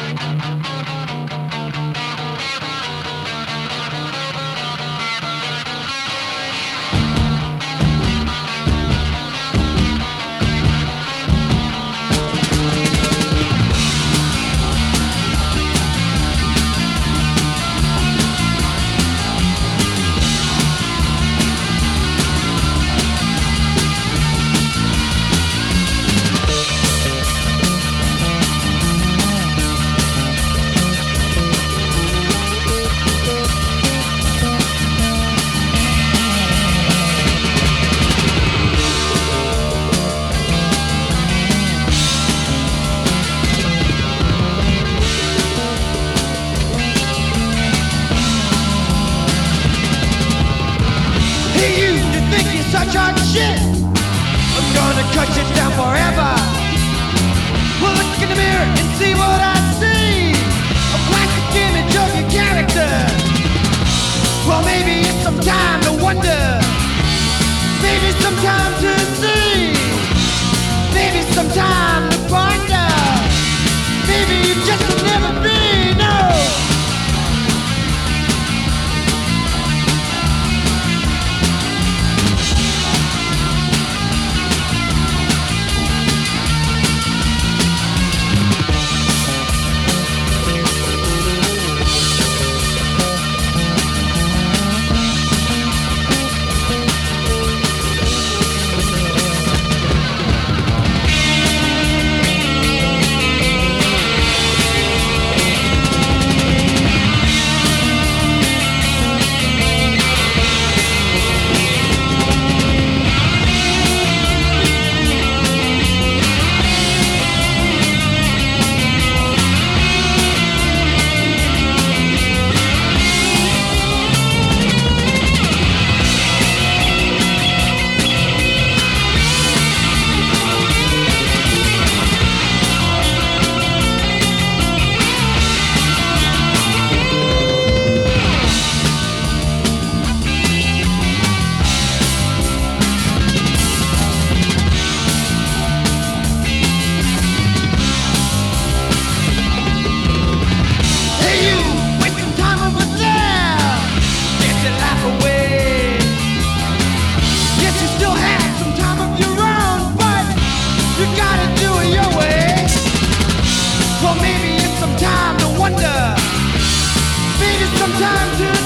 Such hot shit, I'm gonna cut you down forever. Well, look in the mirror and see what I see. A plastic image of your character. Well, maybe it's some time to wonder. Maybe some time to see. Maybe some time to ponder. Maybe you just will never be, no. Well, maybe it's some time to wonder. Maybe some time to